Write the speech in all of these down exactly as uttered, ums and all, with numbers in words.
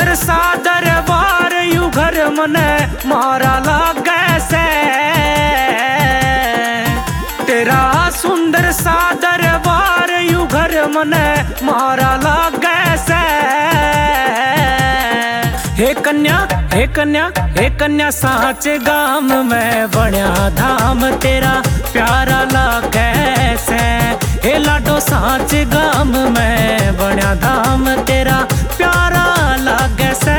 सुंदर सा दरबार यू घर मने मारा लागे से। तेरा सुंदर सा दरबार यू घर मने मारा लागे से। हे कन्या हे कन्या हे कन्या साच गाम में बण्या धाम तेरा प्यारा लागे से। हे लाडो साच गाम में बण्या धाम तेरा प्यारा लागे से।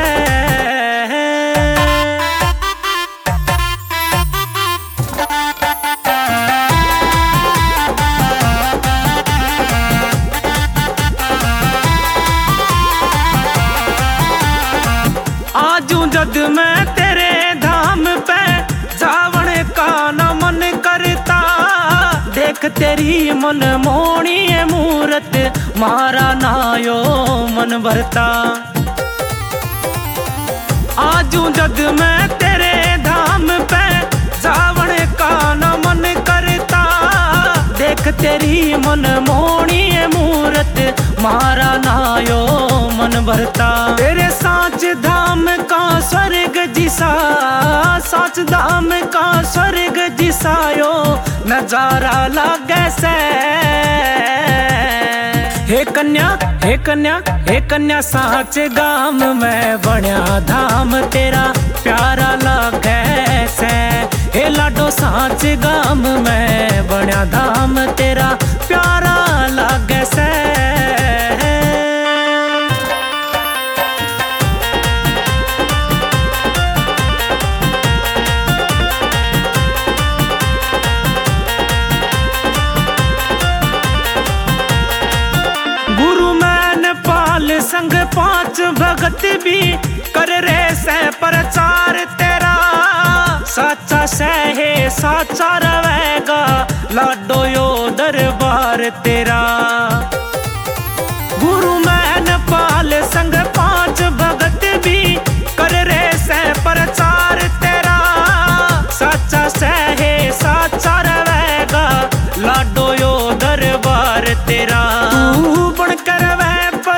आजू जद मैं तेरे धाम पे जावण का न मन करता। देख तेरी मन मोहनी मूरत मारा नायो मन भरता। आजू जद मैं तेरे धाम पे जावण का न मन करता। देख तेरी मन मोहनी मूरत मारा नायो मन भरता। तेरे साच धाम का स्वर्ग जिसा साच धाम का स्वर्ग जिसायो नजारा लागे से। हे कन्या हे कन्या हे कन्या साच गाम में बण्या धाम तेरा प्यारा लागे से। हे लाडो साच गाम में बण्या धाम तेरा प्यारा लागे से। संग पांच भगत भी कर रे से प्रचार तेरा। साचा से है साचा रहेगा लाडो यो दरबार तेरा। गुरु मैन पाल संग पांच भगत भी कर रे से प्रचार तेरा। साचा से है साचा रहेगा लाडो यो दरबार तेरा। तू बनकर वह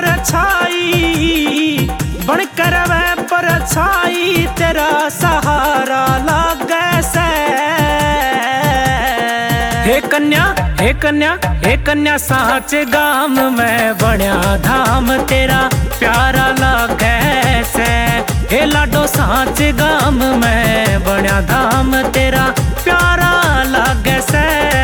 परछाई बनकर वह परछाई तेरा सहारा लागे से। हे कन्या हे कन्या हे कन्या साच गाम में बण्या धाम तेरा प्यारा लागे से। हे लाडो साच गाम में बण्या धाम तेरा प्यारा लागे से।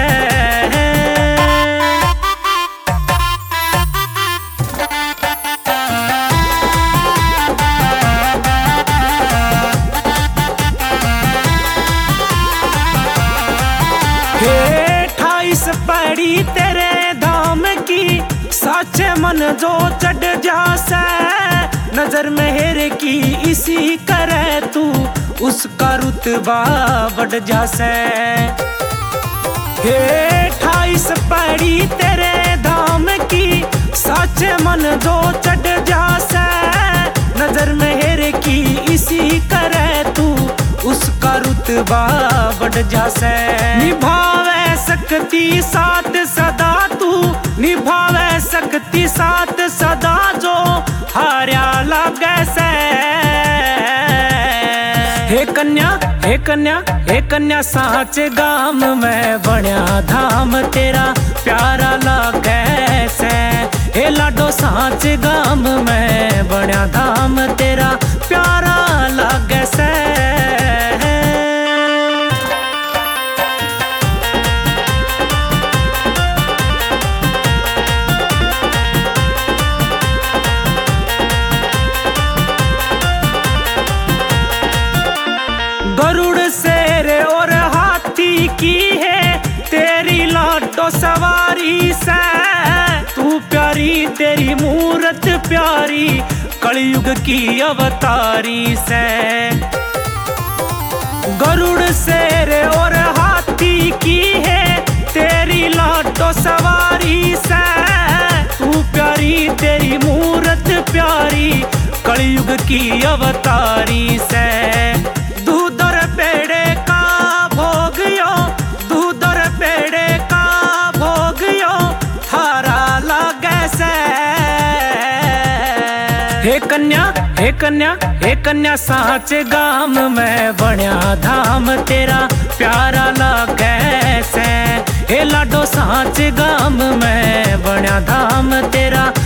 पड़ी तेरे धाम की साचे मन जो चढ़ जासे। नजर मेहर की इसी करे तू उसका रुतबा बढ़ जासे। हे ठाईस पड़ी तेरे धाम की साचे मन जो चढ़ जासे। नजर मेहर की इसी करे तू उसका रुतबा बढ़ जासे। निभावे सकती साथ सदा तू निभावे सकती साथ सदा जो हार्या लागे से। हे कन्या हे कन्या हे कन्या साच गाम में बण्या धाम तेरा प्यारा लागे से। हे लाडो साच गाम में बण्या धाम तेरा प्यारा लागे से। गरुड़ शेर और हाथी की है तेरी लाडो सवारी से। तू प्यारी तेरी मूरत प्यारी कलयुग की अवतारी से। गरुड़ शेर और हाथी की है तेरी लाडो सवारी से। तू प्यारी तेरी मूरत प्यारी कलयुग की अवतारी से। दूध और पेड़े का भोग यो दूध और पेड़े का भोग यो थारा लागे से। हे कन्या हे कन्या हे कन्या साच गाम में बण्या धाम तेरा प्यारा लागे से। हे लाडो साच गाम में बण्या धाम तेरा